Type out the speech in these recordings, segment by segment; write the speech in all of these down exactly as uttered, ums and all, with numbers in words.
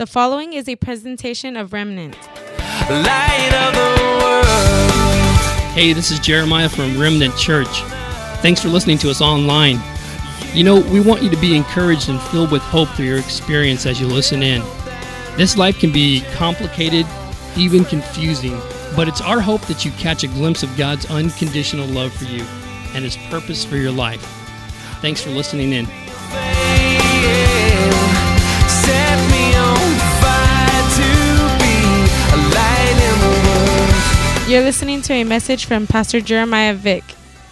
The following is a presentation of Remnant. Light of the world. Hey, this is Jeremiah from Remnant Church. Thanks for listening to us online. You know, we want you to be encouraged and filled with hope through your experience as you listen in. This life can be complicated, even confusing, but it's our hope that you catch a glimpse of God's unconditional love for you and His purpose for your life. Thanks for listening in. Set me on fire to be a light in the world. You're listening to a message from Pastor Jeremiah Vick.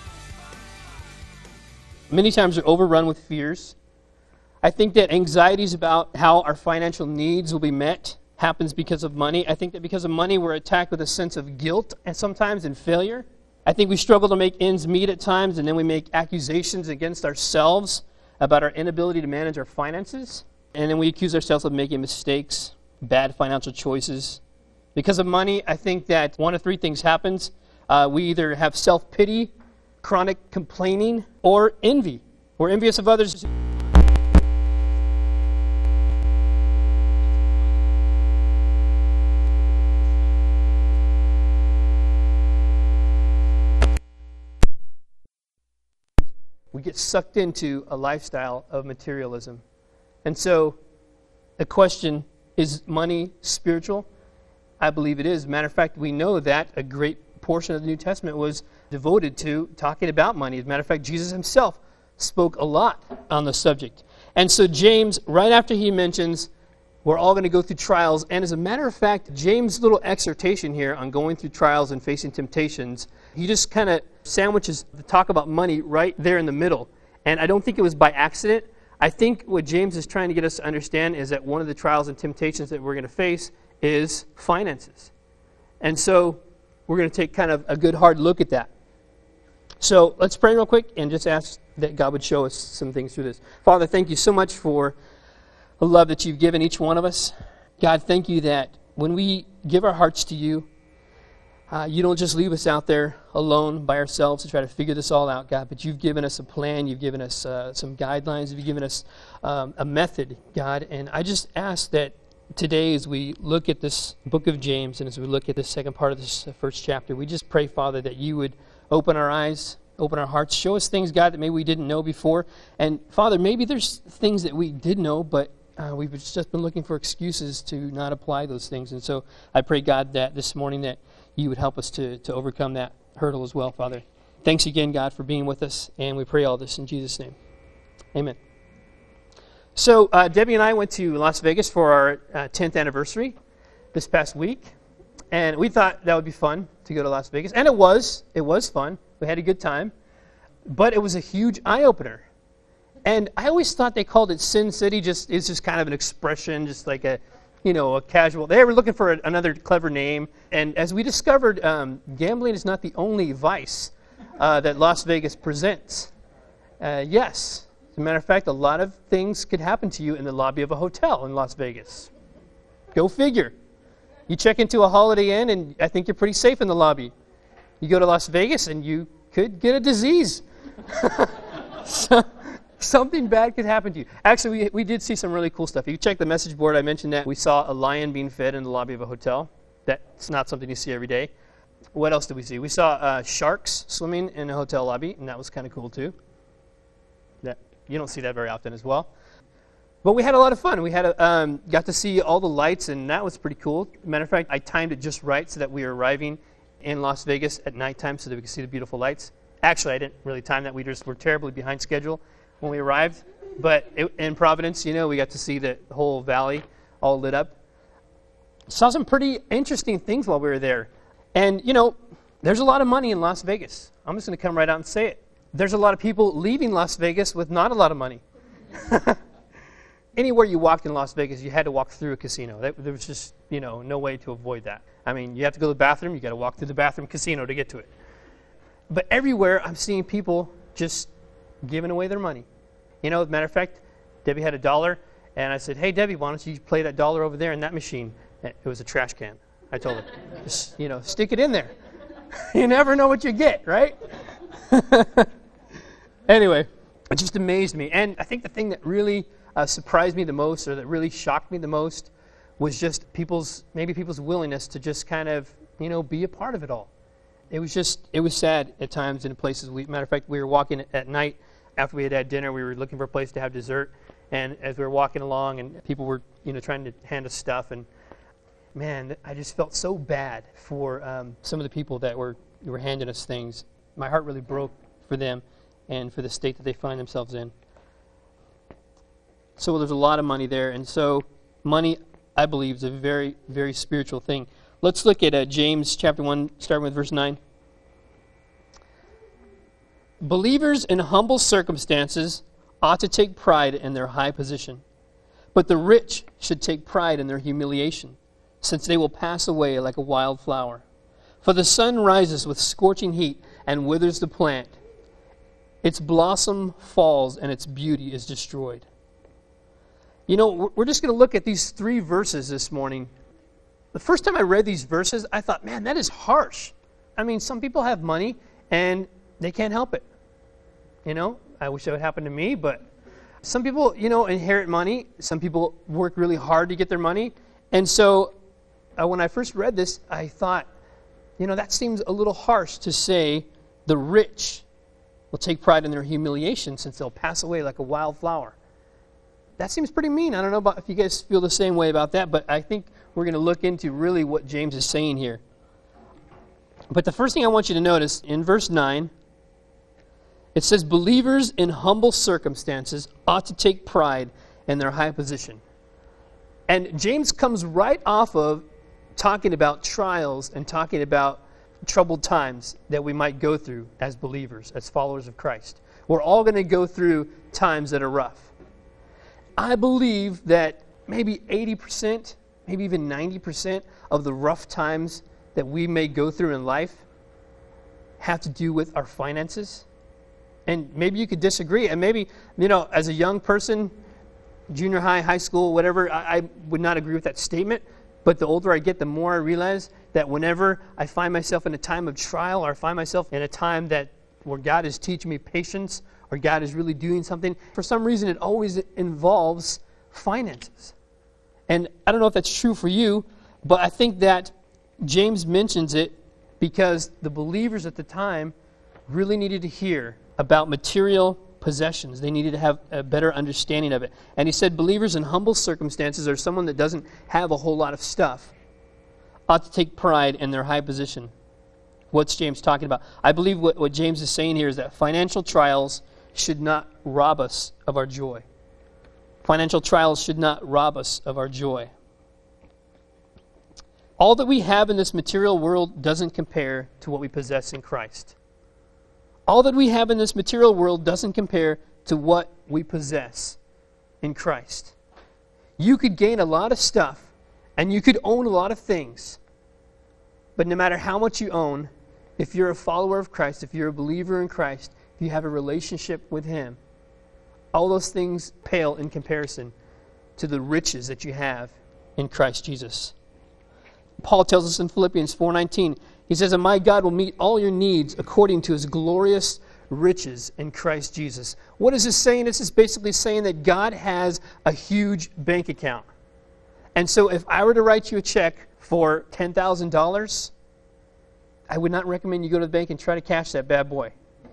Many times we're overrun with fears. I think that anxieties about how our financial needs will be met happens because of money. I think that because of money we're attacked with a sense of guilt and sometimes in failure. I think we struggle to make ends meet at times, and then we make accusations against ourselves about our inability to manage our finances. And then we accuse ourselves of making mistakes, bad financial choices. Because of money, I think that one of three things happens. Uh, we either have self-pity, chronic complaining, or envy. We're envious of others. We get sucked into a lifestyle of materialism. And so, the question, is money spiritual? I believe it is. Matter of fact, we know that a great portion of the New Testament was devoted to talking about money. As a matter of fact, Jesus himself spoke a lot on the subject. And so James, right after he mentions we're all going to go through trials, and as a matter of fact, James' little exhortation here on going through trials and facing temptations, he just kind of sandwiches the talk about money right there in the middle. And I don't think it was by accident. I think what James is trying to get us to understand is that one of the trials and temptations that we're going to face is finances. And so we're going to take kind of a good hard look at that. So let's pray real quick and just ask that God would show us some things through this. Father, thank you so much for the love that you've given each one of us. God, thank you that when we give our hearts to you, uh, you don't just leave us out there alone by ourselves to try to figure this all out, God, but you've given us a plan, you've given us uh, some guidelines, you've given us um, a method, God, and I just ask that today as we look at this book of James and as we look at the second part of this first chapter, we just pray, Father, that you would open our eyes, open our hearts, show us things, God, that maybe we didn't know before. And Father, maybe there's things that we did know, but uh, we've just been looking for excuses to not apply those things. And so I pray, God, that this morning that you would help us to, to overcome that hurdle as well, Father. Thanks again, God, for being with us, and we pray all this in Jesus' name. Amen. So uh, Debbie and I went to Las Vegas for our uh, tenth anniversary this past week, and we thought that would be fun to go to Las Vegas, and it was. It was fun. We had a good time, but it was a huge eye-opener. And I always thought they called it Sin City. Just it's just kind of an expression, just like a, you know, a casual. They were looking for a, another clever name, and as we discovered, um, gambling is not the only vice uh, that Las Vegas presents. Uh, yes. As a matter of fact, a lot of things could happen to you in the lobby of a hotel in Las Vegas. Go figure. You check into a Holiday Inn, and I think you're pretty safe in the lobby. You go to Las Vegas, and you could get a disease. so, something bad could happen to you. Actually, we, we did see some really cool stuff. If you check the message board, I mentioned that we saw a lion being fed in the lobby of a hotel. That's not something you see every day. What else did we see? We saw uh, sharks swimming in a hotel lobby, and that was kind of cool, too. That You don't see that very often as well. But we had a lot of fun. We had a, um, got to see all the lights, and that was pretty cool. Matter of fact, I timed it just right so that we were arriving in Las Vegas at nighttime so that we could see the beautiful lights. Actually, I didn't really time that. We just were terribly behind schedule when we arrived. But it, in Providence, you know, we got to see the whole valley all lit up. Saw some pretty interesting things while we were there. And, you know, there's a lot of money in Las Vegas. I'm just going to come right out and say it. There's a lot of people leaving Las Vegas with not a lot of money. Anywhere you walked in Las Vegas, you had to walk through a casino. There was just, you know, no way to avoid that. I mean, you have to go to the bathroom, you got to walk through the bathroom casino to get to it. But everywhere, I'm seeing people just giving away their money. You know, as a matter of fact, Debbie had a dollar, and I said, hey, Debbie, why don't you play that dollar over there in that machine? It was a trash can. I told her, just, you know, stick it in there. You never know what you get, right? Anyway, it just amazed me. And I think the thing that really uh, surprised me the most, or that really shocked me the most, was just people's, maybe people's willingness to just kind of, you know, be a part of it all. It was just, it was sad at times in places. We, matter of fact, we were walking at night after we had had dinner. We were looking for a place to have dessert. And as we were walking along and people were, you know, trying to hand us stuff. And man, I just felt so bad for um, some of the people that were, were handing us things. My heart really broke for them and for the state that they find themselves in. So there's a lot of money there. And so money, I believe, is a very, very spiritual thing. Let's look at uh, James chapter one, starting with verse nine. Believers in humble circumstances ought to take pride in their high position, but the rich should take pride in their humiliation, since they will pass away like a wild flower. For the sun rises with scorching heat and withers the plant. Its blossom falls and its beauty is destroyed. You know, we're just going to look at these three verses this morning. The first time I read these verses, I thought, man, that is harsh. I mean, some people have money and they can't help it. You know, I wish that would happen to me, but some people, you know, inherit money. Some people work really hard to get their money. And so uh, when I first read this, I thought, you know, that seems a little harsh to say the rich will take pride in their humiliation since they'll pass away like a wild flower. That seems pretty mean. I don't know about if you guys feel the same way about that, but I think we're going to look into really what James is saying here. But the first thing I want you to notice, in verse nine, it says, believers in humble circumstances ought to take pride in their high position. And James comes right off of talking about trials and talking about troubled times that we might go through as believers, as followers of Christ. We're all going to go through times that are rough. I believe that maybe eighty percent, maybe even ninety percent of the rough times that we may go through in life have to do with our finances. And maybe you could disagree. And maybe, you know, as a young person, junior high, high school, whatever, I, I would not agree with that statement. But the older I get, the more I realize that whenever I find myself in a time of trial or I find myself in a time that where God is teaching me patience or God is really doing something, for some reason it always involves finances. And I don't know if that's true for you, but I think that James mentions it because the believers at the time really needed to hear about material possessions. They needed to have a better understanding of it. And he said believers in humble circumstances, or someone that doesn't have a whole lot of stuff, ought to take pride in their high position. What's James talking about? I believe what, what James is saying here is that financial trials should not rob us of our joy. Financial trials should not rob us of our joy. All that we have in this material world doesn't compare to what we possess in Christ. All that we have in this material world doesn't compare to what we possess in Christ. You could gain a lot of stuff, and you could own a lot of things, but no matter how much you own, if you're a follower of Christ, if you're a believer in Christ, if you have a relationship with Him, all those things pale in comparison to the riches that you have in Christ Jesus. Paul tells us in Philippians four nineteen, he says, and my God will meet all your needs according to His glorious riches in Christ Jesus. What is this saying? This is basically saying that God has a huge bank account. And so if I were to write you a check for ten thousand dollars, I would not recommend you go to the bank and try to cash that bad boy.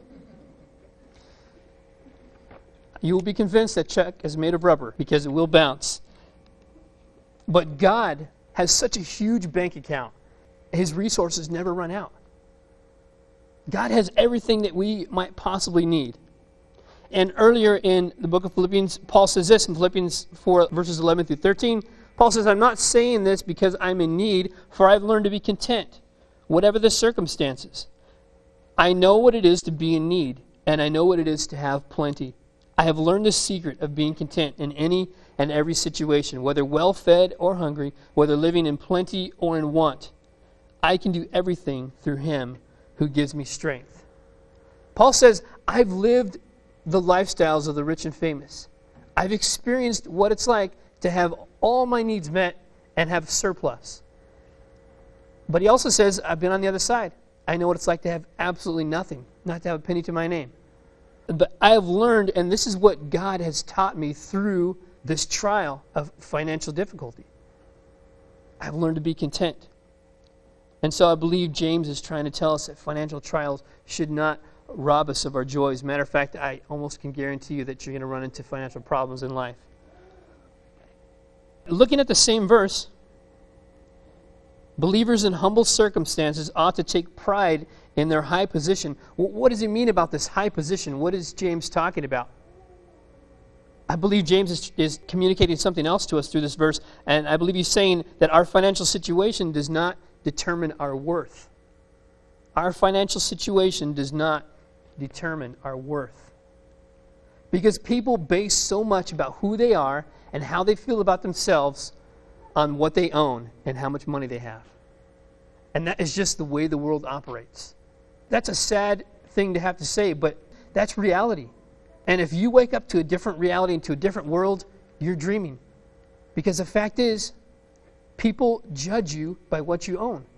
You will be convinced that check is made of rubber because it will bounce. But God has such a huge bank account. His resources never run out. God has everything that we might possibly need. And earlier in the book of Philippians, Paul says this in Philippians four, verses eleven through thirteen. Paul says, I'm not saying this because I'm in need, for I've learned to be content, whatever the circumstances. I know what it is to be in need, and I know what it is to have plenty. I have learned the secret of being content in any and every situation, whether well-fed or hungry, whether living in plenty or in want. I can do everything through Him who gives me strength. Paul says, I've lived the lifestyles of the rich and famous. I've experienced what it's like to have all my needs met and have surplus. But he also says, I've been on the other side. I know what it's like to have absolutely nothing, not to have a penny to my name. But I have learned, and this is what God has taught me through this trial of financial difficulty. I've learned to be content. And so I believe James is trying to tell us that financial trials should not rob us of our joys. Matter of fact, I almost can guarantee you that you're going to run into financial problems in life. Looking at the same verse, believers in humble circumstances ought to take pride in their high position. What does he mean about this high position? What is James talking about? I believe James is, is communicating something else to us through this verse, and I believe he's saying that our financial situation does not determine our worth. Our financial situation does not determine our worth. Because people base so much about who they are and how they feel about themselves on what they own and how much money they have. And that is just the way the world operates. That's a sad thing to have to say, but that's reality. And if you wake up to a different reality and to a different world, you're dreaming. Because the fact is, people judge you by what you own.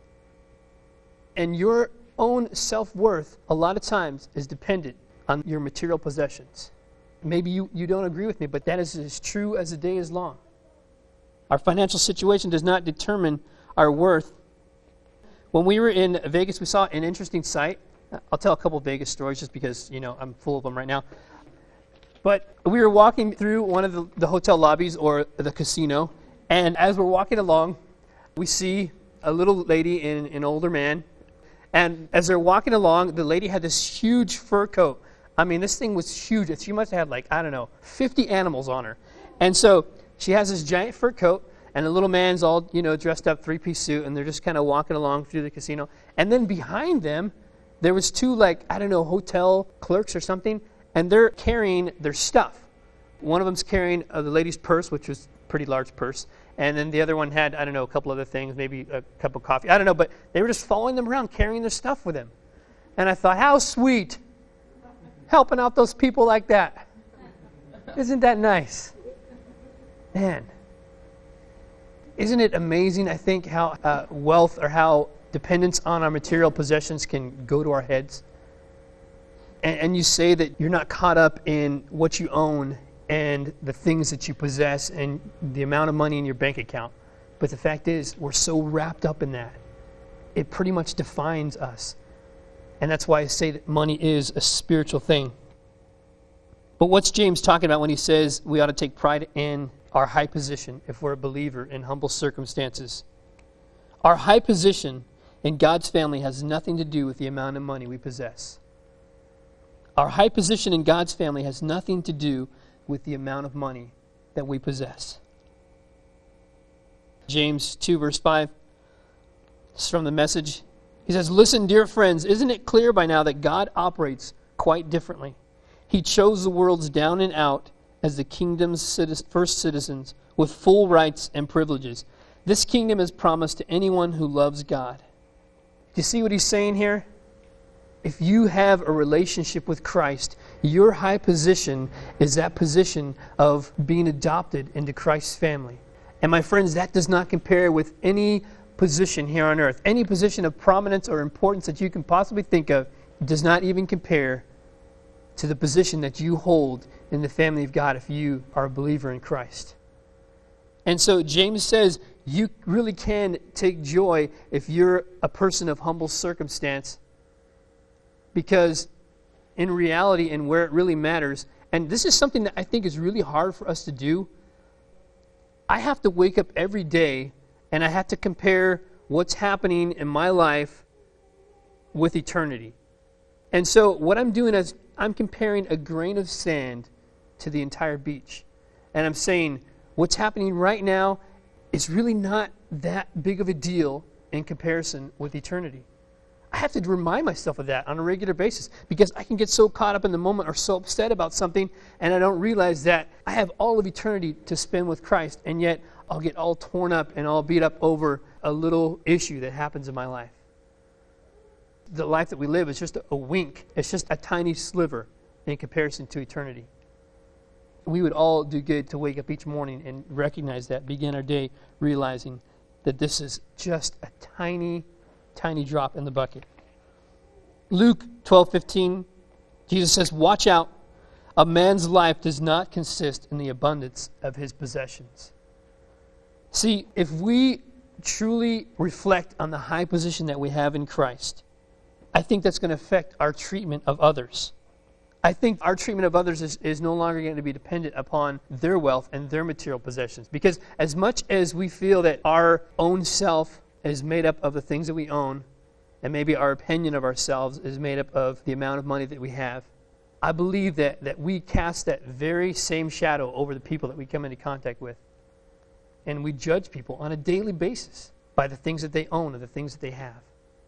And your own self-worth, a lot of times, is dependent on your material possessions. Maybe you, you don't agree with me, but that is as true as the day is long. Our financial situation does not determine our worth. When we were in Vegas, we saw an interesting sight. I'll tell a couple of Vegas stories just because, you know, I'm full of them right now. But we were walking through one of the, the hotel lobbies or the casino, and as we're walking along, we see a little lady and an older man. And as they're walking along, the lady had this huge fur coat. I mean, this thing was huge. She must have had, like, I don't know, fifty animals on her. And so she has this giant fur coat, and the little man's all, you know, dressed up, three-piece suit, and they're just kind of walking along through the casino. And then behind them, there was two, like, I don't know, hotel clerks or something, and they're carrying their stuff. One of them's carrying uh, the lady's purse, which was a pretty large purse, and then the other one had, I don't know, a couple other things, maybe a cup of coffee. I don't know, but they were just following them around, carrying their stuff with them. And I thought, how sweet, helping out those people like that. Isn't that nice? Man. Isn't it amazing, I think, how uh, wealth or how dependence on our material possessions can go to our heads? And, and you say that you're not caught up in what you own and the things that you possess and the amount of money in your bank account. But the fact is, we're so wrapped up in that. It pretty much defines us. And that's why I say that money is a spiritual thing. But what's James talking about when he says we ought to take pride in our high position if we're a believer in humble circumstances? Our high position in God's family has nothing to do with the amount of money we possess. Our high position in God's family has nothing to do with the amount of money that we possess. James two, verse five, this is from the Message. He says, "Listen, dear friends, isn't it clear by now that God operates quite differently? He chose the world's down and out as the kingdom's first citizens with full rights and privileges. This kingdom is promised to anyone who loves God." Do you see what he's saying here? If you have a relationship with Christ, your high position is that position of being adopted into Christ's family. And my friends, that does not compare with any position here on earth. Any position of prominence or importance that you can possibly think of does not even compare to the position that you hold in the family of God if you are a believer in Christ. And so James says you really can take joy if you're a person of humble circumstance, because in reality and where it really matters, and this is something that I think is really hard for us to do, I have to wake up every day and I have to compare what's happening in my life with eternity. And so what I'm doing is I'm comparing a grain of sand to the entire beach. And I'm saying what's happening right now is really not that big of a deal in comparison with eternity. I have to remind myself of that on a regular basis because I can get so caught up in the moment or so upset about something and I don't realize that I have all of eternity to spend with Christ, and yet I'll get all torn up and all beat up over a little issue that happens in my life. The life that we live is just a wink. It's just a tiny sliver in comparison to eternity. We would all do good to wake up each morning and recognize that, begin our day realizing that this is just a tiny, tiny drop in the bucket. Luke twelve fifteen, Jesus says, "Watch out. A man's life does not consist in the abundance of his possessions." See, if we truly reflect on the high position that we have in Christ, I think that's going to affect our treatment of others. I think our treatment of others is, is no longer going to be dependent upon their wealth and their material possessions. Because as much as we feel that our own self is made up of the things that we own, and maybe our opinion of ourselves is made up of the amount of money that we have, I believe that, that we cast that very same shadow over the people that we come into contact with. And we judge people on a daily basis by the things that they own or the things that they have.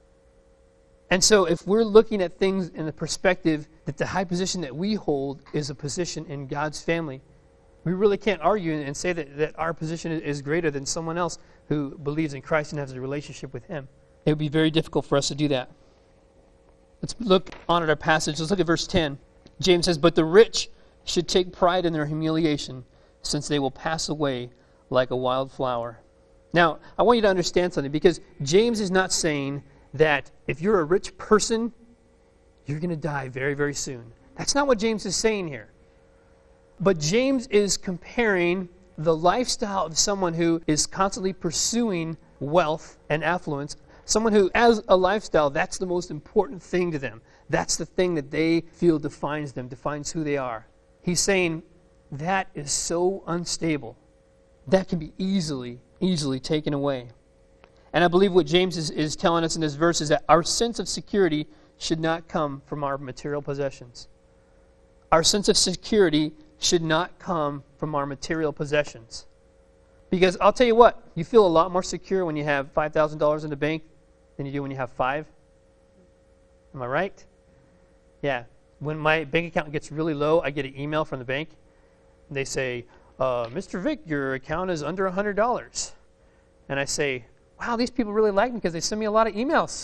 And so if we're looking at things in the perspective that the high position that we hold is a position in God's family, we really can't argue and say that, that our position is greater than someone else who believes in Christ and has a relationship with Him. It would be very difficult for us to do that. Let's look on at our passage. Let's look at verse ten. James says, "But the rich should take pride in their humiliation, since they will pass away like a wild flower." Now, I want you to understand something, because James is not saying that if you're a rich person, you're going to die very, very soon. That's not what James is saying here. But James is comparing the lifestyle of someone who is constantly pursuing wealth and affluence, someone who, as a lifestyle, that's the most important thing to them. That's the thing that they feel defines them, defines who they are. He's saying that is so unstable. That can be easily, easily taken away. And I believe what James is, is telling us in this verse is that our sense of security should not come from our material possessions. Our sense of security should not come from our material possessions. Because I'll tell you what, you feel a lot more secure when you have five thousand dollars in the bank than you do when you have five. Am I right? Yeah. When my bank account gets really low, I get an email from the bank. And they say, uh, Mister Vick, your account is under one hundred dollars. And I say, wow, these people really like me because they send me a lot of emails.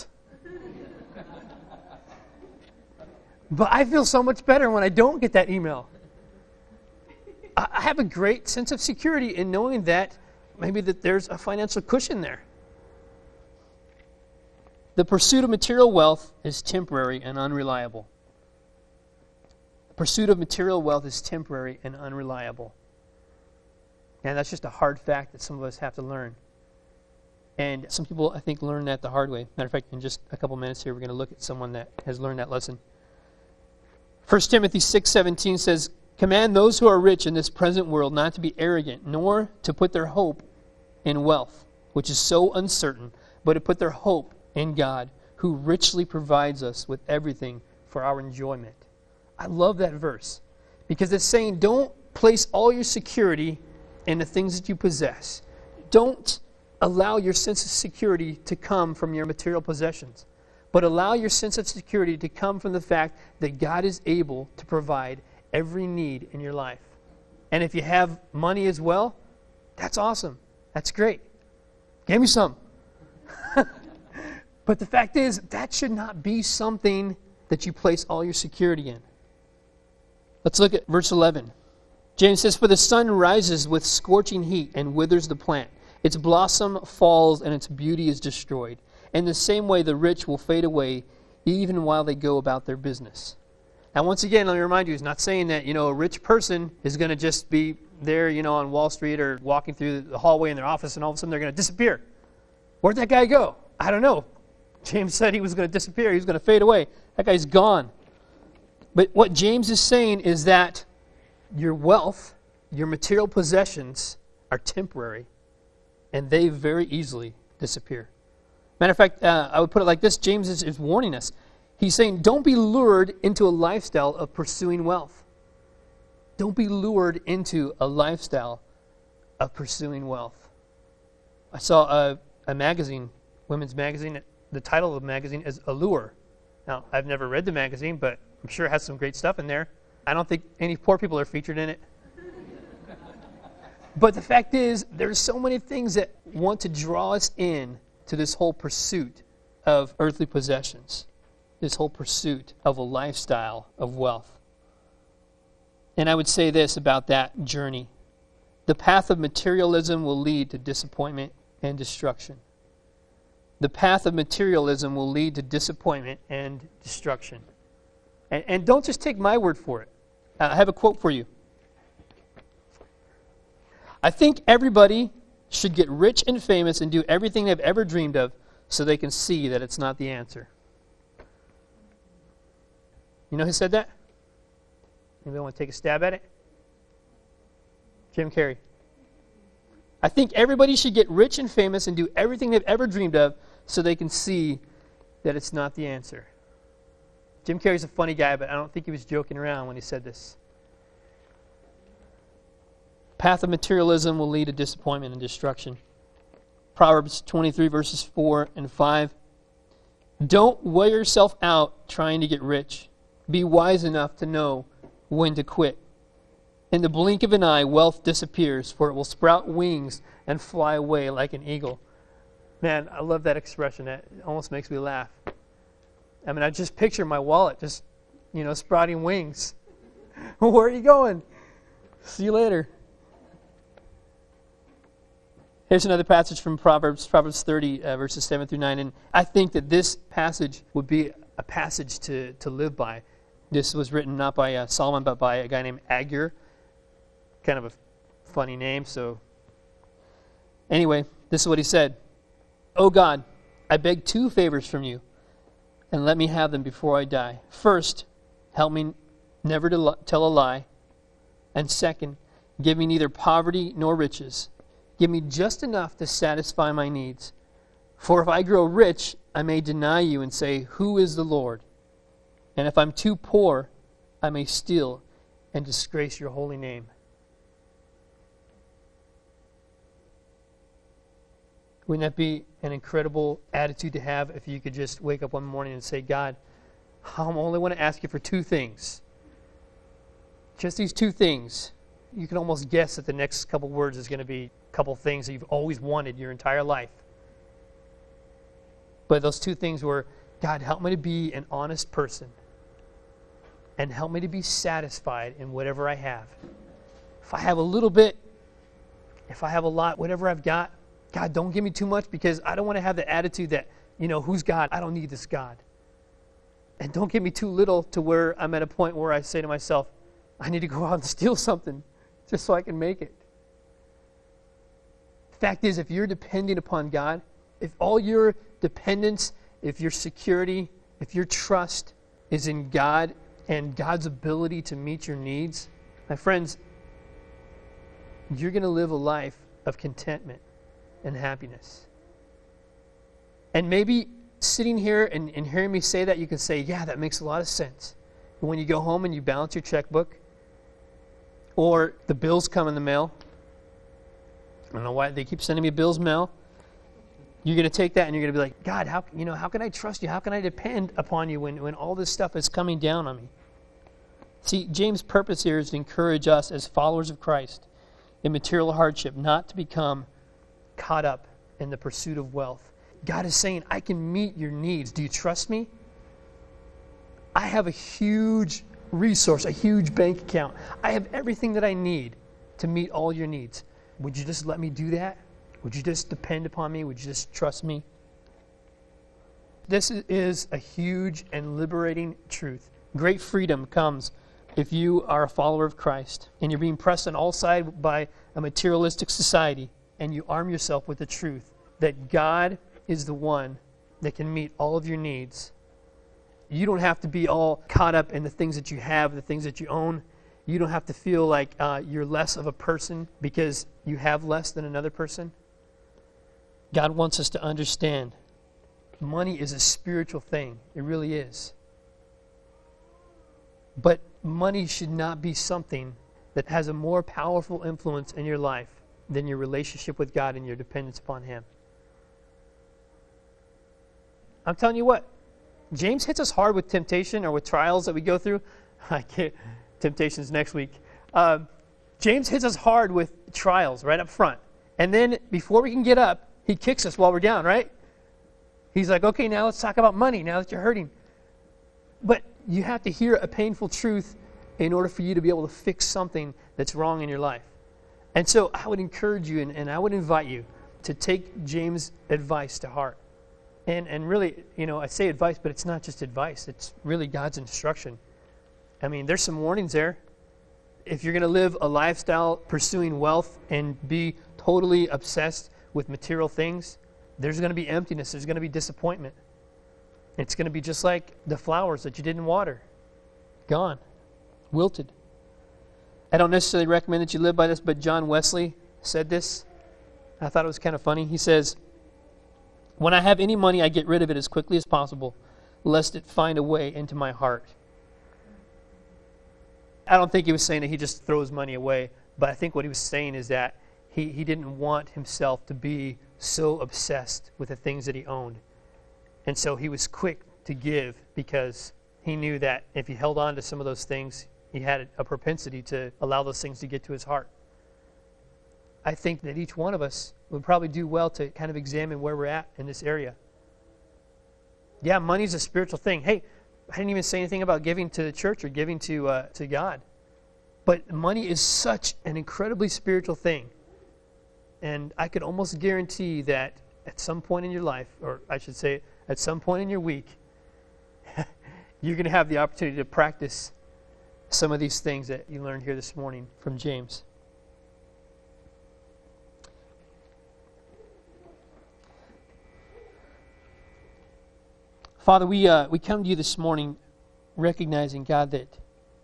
But I feel so much better when I don't get that email. I have a great sense of security in knowing that maybe that there's a financial cushion there. The pursuit of material wealth is temporary and unreliable. The pursuit of material wealth is temporary and unreliable. And that's just a hard fact that some of us have to learn. And some people, I think, learn that the hard way. Matter of fact, in just a couple minutes here, we're going to look at someone that has learned that lesson. First Timothy six seventeen says, "Command those who are rich in this present world not to be arrogant, nor to put their hope in wealth, which is so uncertain, but to put their hope in God, who richly provides us with everything for our enjoyment." I love that verse, because it's saying don't place all your security in the things that you possess. Don't allow your sense of security to come from your material possessions, but allow your sense of security to come from the fact that God is able to provide every need in your life. And if you have money as well, that's awesome. That's great. Give me some. But the fact is, that should not be something that you place all your security in. Let's look at verse eleven. James says, "For the sun rises with scorching heat and withers the plant. Its blossom falls and its beauty is destroyed. In the same way, the rich will fade away even while they go about their business." Now, once again, let me remind you, he's not saying that, you know, a rich person is going to just be there, you know, on Wall Street or walking through the hallway in their office and all of a sudden they're going to disappear. Where'd that guy go? I don't know. James said he was going to disappear. He was going to fade away. That guy's gone. But what James is saying is that your wealth, your material possessions are temporary, and they very easily disappear. Matter of fact, uh, I would put it like this. James is, is warning us. He's saying, don't be lured into a lifestyle of pursuing wealth. Don't be lured into a lifestyle of pursuing wealth. I saw a, a magazine, women's magazine. The title of the magazine is Allure. Now, I've never read the magazine, but I'm sure it has some great stuff in there. I don't think any poor people are featured in it. But the fact is, there's so many things that want to draw us in to this whole pursuit of earthly possessions, this whole pursuit of a lifestyle of wealth. And I would say this about that journey. The path of materialism will lead to disappointment and destruction. The path of materialism will lead to disappointment and destruction. And, and don't just take my word for it. Uh, I have a quote for you. I think everybody should get rich and famous and do everything they've ever dreamed of so they can see that it's not the answer. You know who said that? Anybody want to take a stab at it? Jim Carrey. I think everybody should get rich and famous and do everything they've ever dreamed of so they can see that it's not the answer. Jim Carrey's a funny guy, but I don't think he was joking around when he said this. Path of materialism will lead to disappointment and destruction. Proverbs twenty-three, verses four and five. Don't wear yourself out trying to get rich. Be wise enough to know when to quit. In the blink of an eye, wealth disappears, for it will sprout wings and fly away like an eagle. Man, I love that expression. That almost makes me laugh. I mean, I just picture my wallet just, you know, sprouting wings. Where are you going? See you later. Here's another passage from Proverbs, Proverbs thirty, uh, verses seven through nine. And I think that this passage would be a passage to, to live by. This was written not by uh, Solomon, but by a guy named Agur. Kind of a funny name, so... Anyway, this is what he said. "O God, I beg two favors from you, and let me have them before I die. First, help me never to li- tell a lie. And second, give me neither poverty nor riches. Give me just enough to satisfy my needs. For if I grow rich, I may deny you and say, 'Who is the Lord?' And if I'm too poor, I may steal and disgrace your holy name." Wouldn't that be an incredible attitude to have if you could just wake up one morning and say, "God, I only want to ask you for two things. Just these two things." You can almost guess that the next couple words is going to be a couple things that you've always wanted your entire life. But those two things were, "God, help me to be an honest person. And help me to be satisfied in whatever I have. If I have a little bit, if I have a lot, whatever I've got, God, don't give me too much, because I don't want to have the attitude that, you know, who's God? I don't need this God. And don't give me too little to where I'm at a point where I say to myself, I need to go out and steal something just so I can make it." The fact is, if you're depending upon God, if all your dependence, if your security, if your trust is in God and God's ability to meet your needs, my friends, you're going to live a life of contentment and happiness. And maybe sitting here and, and hearing me say that, you can say, "Yeah, that makes a lot of sense." But when you go home and you balance your checkbook, or the bills come in the mail, I don't know why they keep sending me bills mail, you're going to take that and you're going to be like, "God, how, you know, how can I trust you? How can I depend upon you when, when all this stuff is coming down on me?" See, James' purpose here is to encourage us as followers of Christ in material hardship not to become caught up in the pursuit of wealth. God is saying, "I can meet your needs. Do you trust me? I have a huge resource, a huge bank account. I have everything that I need to meet all your needs. Would you just let me do that? Would you just depend upon me? Would you just trust me?" This is a huge and liberating truth. Great freedom comes if you are a follower of Christ and you're being pressed on all sides by a materialistic society, and you arm yourself with the truth that God is the one that can meet all of your needs. You don't have to be all caught up in the things that you have, the things that you own. You don't have to feel like uh, you're less of a person because you have less than another person. God wants us to understand money is a spiritual thing. It really is. But money should not be something that has a more powerful influence in your life than your relationship with God and your dependence upon Him. I'm telling you what, James hits us hard with temptation or with trials that we go through. I can't, temptation's next week. Uh, James hits us hard with trials right up front. And then before we can get up, he kicks us while we're down, right? He's like, "Okay, now let's talk about money now that you're hurting." But you have to hear a painful truth in order for you to be able to fix something that's wrong in your life. And so I would encourage you and, and I would invite you to take James' advice to heart. And and really, you know, I say advice, but it's not just advice. It's really God's instruction. I mean, there's some warnings there. If you're going to live a lifestyle pursuing wealth and be totally obsessed with material things, there's going to be emptiness. There's going to be disappointment. It's going to be just like the flowers that you didn't water. Gone. Wilted. I don't necessarily recommend that you live by this, but John Wesley said this. I thought it was kind of funny. He says, "When I have any money, I get rid of it as quickly as possible, lest it find a way into my heart." I don't think he was saying that he just throws money away, but I think what he was saying is that he, he didn't want himself to be so obsessed with the things that he owned. And so he was quick to give because he knew that if he held on to some of those things, he had a propensity to allow those things to get to his heart. I think that each one of us would probably do well to kind of examine where we're at in this area. Yeah, money's a spiritual thing. Hey, I didn't even say anything about giving to the church or giving to uh, to God. But money is such an incredibly spiritual thing. And I could almost guarantee that at some point in your life, or I should say at some point in your week, you're going to have the opportunity to practice some of these things that you learned here this morning from James. Father, we uh, we come to you this morning recognizing, God, that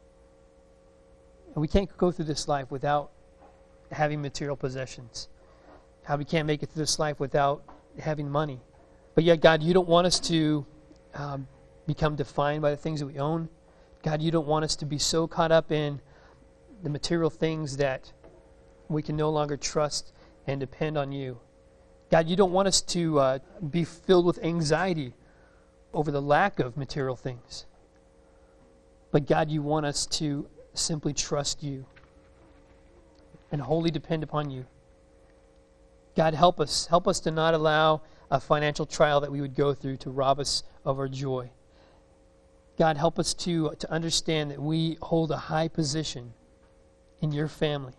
we can't go through this life without having material possessions. How we can't make it through this life without having money. But yet, God, you don't want us to um, become defined by the things that we own. God, you don't want us to be so caught up in the material things that we can no longer trust and depend on you. God, you don't want us to uh, be filled with anxiety over the lack of material things. But God, you want us to simply trust you and wholly depend upon you. God, help us. Help us to not allow a financial trial that we would go through to rob us of our joy. God, help us to, to understand that we hold a high position in your family.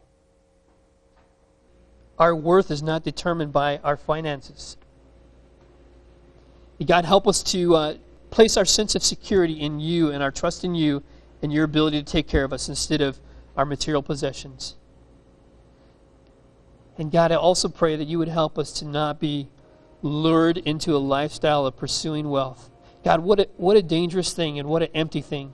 Our worth is not determined by our finances. God, help us to uh, place our sense of security in you and our trust in you and your ability to take care of us instead of our material possessions. And God, I also pray that you would help us to not be lured into a lifestyle of pursuing wealth. God, what a, what a dangerous thing and what an empty thing.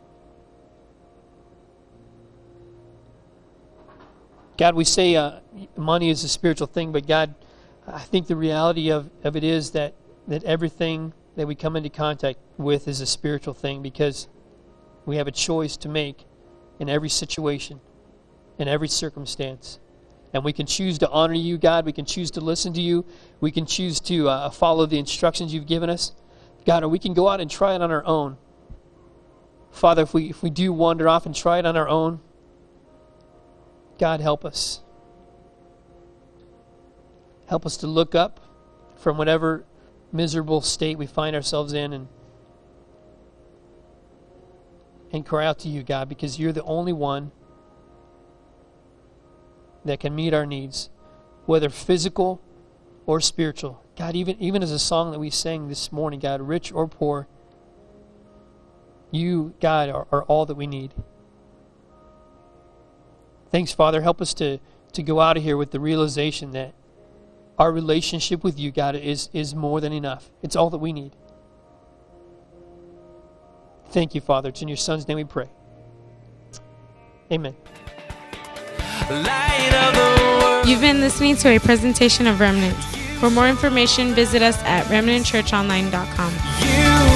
God, we say uh, money is a spiritual thing, but God, I think the reality of, of it is that, that everything that we come into contact with is a spiritual thing because we have a choice to make in every situation, in every circumstance. And we can choose to honor you, God. We can choose to listen to you. We can choose to uh, follow the instructions you've given us. God, or we can go out and try it on our own. Father, if we if we do wander off and try it on our own, God, help us. Help us to look up from whatever miserable state we find ourselves in and, and cry out to you, God, because you're the only one that can meet our needs, whether physical or spiritual. God, even, even as a song that we sang this morning, God, rich or poor, you, God, are, are all that we need. Thanks, Father. Help us to, to go out of here with the realization that our relationship with you, God, is, is more than enough. It's all that we need. Thank you, Father. It's in your Son's name we pray. Amen. You've been listening to a presentation of Remnant. For more information, visit us at remnant church online dot com.